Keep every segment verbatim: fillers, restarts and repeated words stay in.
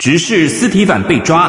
执事司提反被抓。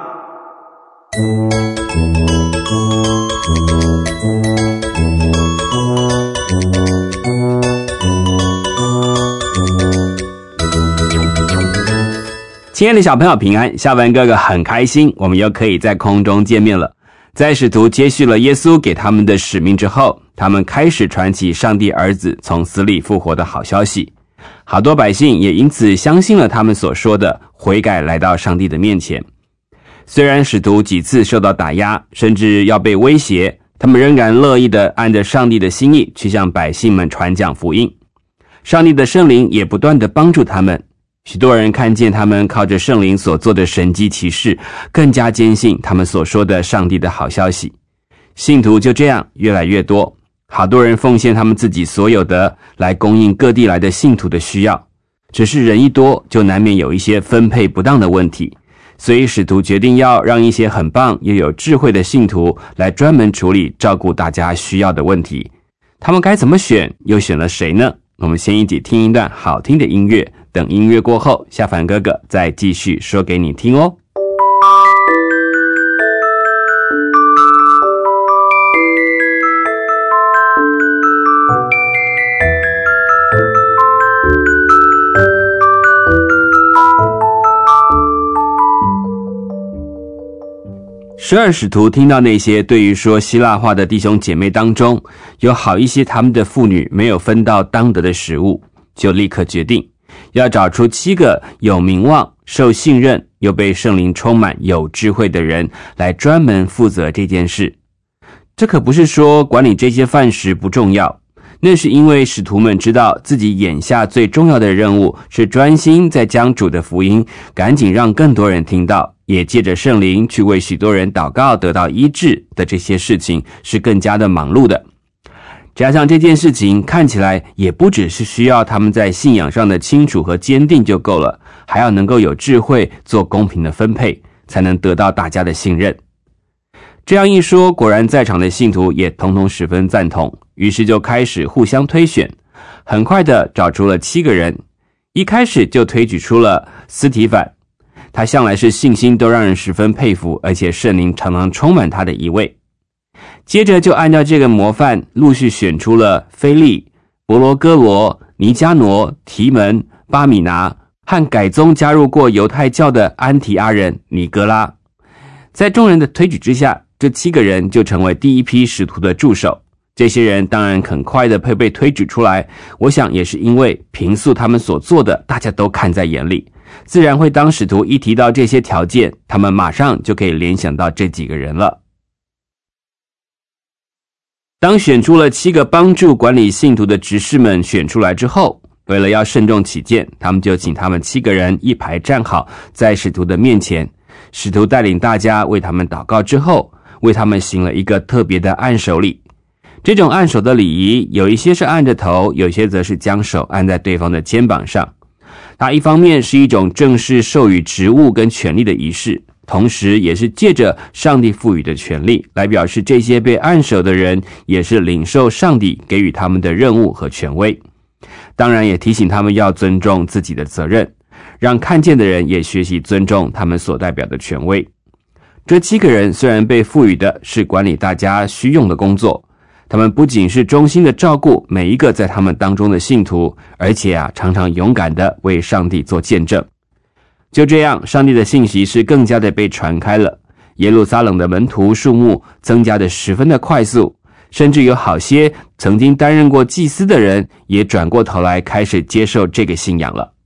亲爱的小朋友平安，夏文哥哥很开心，我们又可以在空中见面了。在使徒接续了耶稣给他们的使命之后，他们开始传起上帝儿子从死里复活的好消息。好多百姓也因此相信了他们所说的，悔改来到上帝的面前。虽然使徒几次受到打压，甚至要被威胁，他们仍然乐意地按着上帝的心意去向百姓们传讲福音。上帝的圣灵也不断地帮助他们，许多人看见他们靠着圣灵所做的神迹奇事，更加坚信他们所说的上帝的好消息。信徒就这样越来越多，好多人奉献他们自己所有的来供应各地来的信徒的需要。只是人一多，就难免有一些分配不当的问题，所以使徒决定要让一些很棒又有智慧的信徒来专门处理照顾大家需要的问题。他们该怎么选，又选了谁呢？我们先一起听一段好听的音乐，等音乐过后，夏凡哥哥再继续说给你听哦。十二使徒听到那些对于说希腊话的弟兄姐妹当中，有好一些他们的妇女没有分到当得的食物，就立刻决定要找出七个有名望、受信任又被圣灵充满有智慧的人来专门负责这件事。这可不是说管理这些饭食不重要，那是因为使徒们知道自己眼下最重要的任务是专心在将主的福音赶紧让更多人听到，也借着圣灵去为许多人祷告得到医治的这些事情是更加的忙碌的。加上这件事情看起来也不只是需要他们在信仰上的清楚和坚定就够了，还要能够有智慧做公平的分配，才能得到大家的信任。这样一说，果然在场的信徒也统统十分赞同，于是就开始互相推选，很快的找出了七个人。一开始就推举出了司提反，他向来是信心都让人十分佩服，而且圣灵常常充满他的一位。接着就按照这个模范陆续选出了腓利、伯罗哥罗、尼加挪、提门、巴米拿和改宗加入过犹太教的安提阿人尼哥拉。在众人的推举之下，这七个人就成为第一批使徒的助手。这些人当然很快的会被推举出来，我想也是因为平素他们所做的大家都看在眼里，自然会当使徒一提到这些条件，他们马上就可以联想到这几个人了。当选出了七个帮助管理信徒的执事们选出来之后，为了要慎重起见，他们就请他们七个人一排站好在使徒的面前，使徒带领大家为他们祷告之后，为他们行了一个特别的按手礼。这种按手的礼仪，有一些是按着头，有些则是将手按在对方的肩膀上。它一方面是一种正式授予职务跟权力的仪式，同时也是借着上帝赋予的权力来表示这些被按手的人也是领受上帝给予他们的任务和权威。当然也提醒他们要尊重自己的责任，让看见的人也学习尊重他们所代表的权威。这七个人虽然被赋予的是管理大家需用的工作，他们不仅是忠心的照顾每一个在他们当中的信徒，而且啊，常常勇敢的为上帝做见证。就这样，上帝的信息是更加的被传开了，耶路撒冷的门徒数目增加的十分的快速，甚至有好些曾经担任过祭司的人也转过头来开始接受这个信仰了。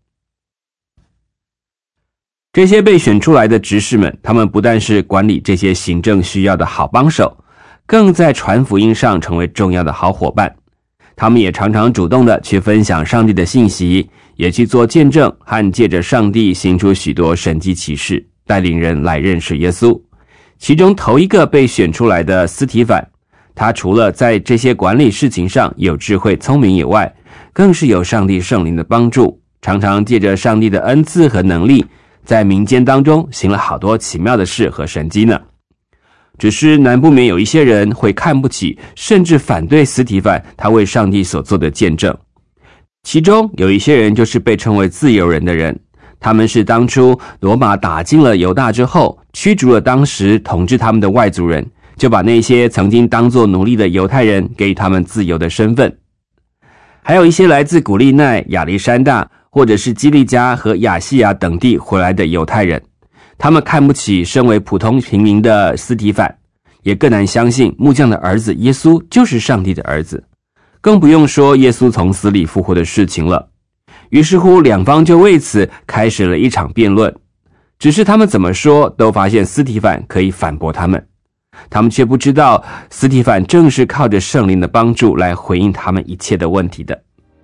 这些被选出来的执事们，他们不但是管理这些行政需要的好帮手，更在传福音上成为重要的好伙伴。他们也常常主动的去分享上帝的信息，也去做见证，和借着上帝行出许多神迹奇事，带领人来认识耶稣。其中头一个被选出来的司提反，他除了在这些管理事情上有智慧聪明以外，更是有上帝圣灵的帮助，常常借着上帝的恩赐和能力，在民间当中行了好多奇妙的事和神迹呢。只是难不免有一些人会看不起，甚至反对司提反他为上帝所做的见证。其中有一些人就是被称为自由人的人， 他们是当初罗马打进了犹大之后，驱逐了当时统治他们的外族人，就把那些曾经当作奴隶的犹太人给予他们自由的身份。还有一些来自古利奈、亚历山大或者是基利加和亚细亚等地回来的犹太人，他们看不起身为普通平民的司提反，也更难相信木匠的儿子耶稣就是上帝的儿子，更不用说耶稣从死里复活的事情了。于是乎，两方就为此开始了一场辩论。只是他们怎么说，都发现司提反可以反驳他们，他们却不知道司提反正是靠着圣灵的帮助来回应他们一切的问题的。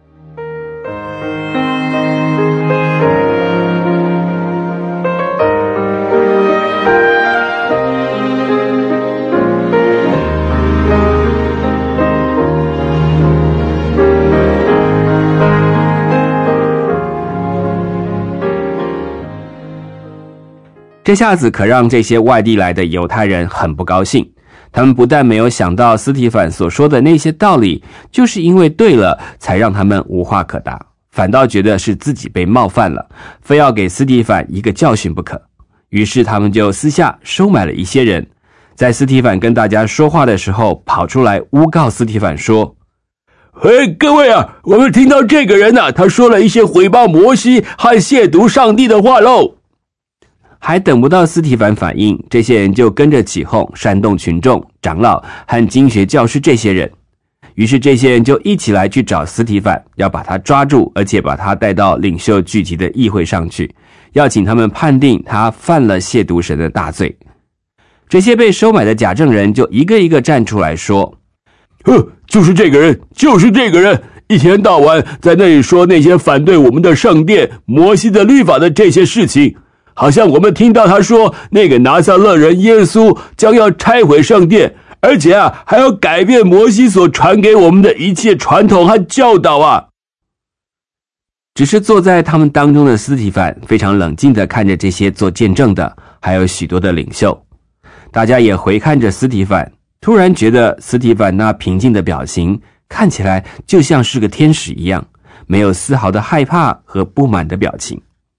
这下子可让这些外地来的犹太人很不高兴，他们不但没有想到司提反所说的那些道理就是因为对了才让他们无话可答，反倒觉得是自己被冒犯了，非要给司提反一个教训不可。于是他们就私下收买了一些人，在司提反跟大家说话的时候跑出来诬告司提反说，嘿，各位啊，我们听到这个人啊，他说了一些毁谤摩西和亵渎上帝的话喽。还等不到司提反反应，这些人就跟着起哄，煽动群众、长老和经学教师这些人。于是这些人就一起来去找司提反，要把他抓住，而且把他带到领袖聚集的议会上去，要请他们判定他犯了亵渎神的大罪。这些被收买的假证人就一个一个站出来说，呵，就是这个人，就是这个人，一天到晚在那里说那些反对我们的圣殿、摩西的律法的这些事情，好像我们听到他说那个拿撒勒人耶稣将要拆毁圣殿，而且啊还要改变摩西所传给我们的一切传统和教导啊。只是坐在他们当中的司提反非常冷静地看着这些做见证的，还有许多的领袖，大家也回看着司提反，突然觉得司提反那平静的表情看起来就像是个天使一样，没有丝毫的害怕和不满的表情。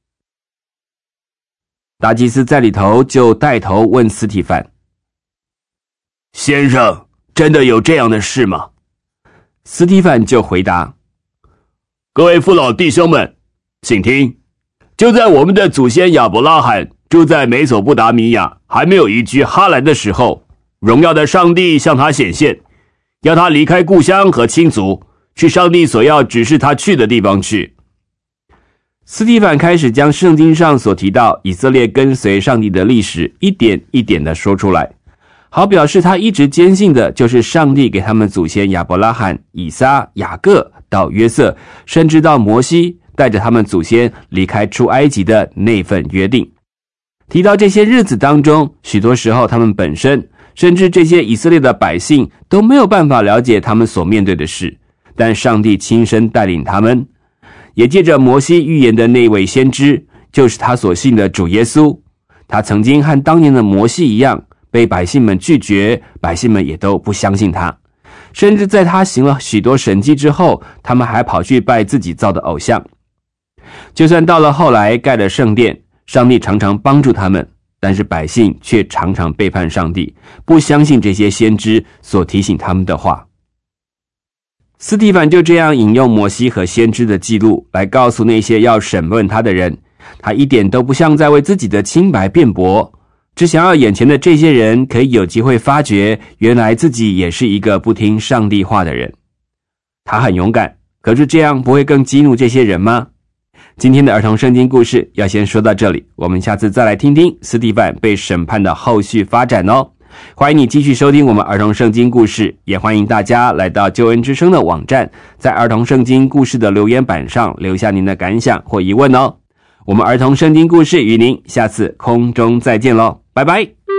大祭司在里头就带头问司提反，先生，真的有这样的事吗？司提反就回答，各位父老弟兄们，请听，就在我们的祖先亚伯拉罕住在美索不达米亚还没有移居哈兰的时候，荣耀的上帝向他显现，要他离开故乡和亲族，去上帝所要指示他去的地方去。司提反开始将圣经上所提到以色列跟随上帝的历史一点一点的说出来，好表示他一直坚信的就是上帝给他们祖先亚伯拉罕、以撒、雅各到约瑟，甚至到摩西，带着他们祖先离开出埃及的那份约定。提到这些日子当中，许多时候他们本身甚至这些以色列的百姓都没有办法了解他们所面对的事，但上帝亲身带领他们，也借着摩西预言的那位先知，就是他所信的主耶稣。他曾经和当年的摩西一样，被百姓们拒绝，百姓们也都不相信他，甚至在他行了许多神迹之后，他们还跑去拜自己造的偶像。就算到了后来盖了圣殿，上帝常常帮助他们，但是百姓却常常背叛上帝，不相信这些先知所提醒他们的话。司提反就这样引用摩西和先知的记录来告诉那些要审问他的人，他一点都不像在为自己的清白辩驳，只想要眼前的这些人可以有机会发觉原来自己也是一个不听上帝话的人。他很勇敢，可是这样不会更激怒这些人吗？今天的儿童圣经故事要先说到这里，我们下次再来听听司提反被审判的后续发展哦。欢迎你继续收听我们儿童圣经故事，也欢迎大家来到救恩之声的网站，在儿童圣经故事的留言板上留下您的感想或疑问哦。我们儿童圣经故事与您下次空中再见咯，拜拜。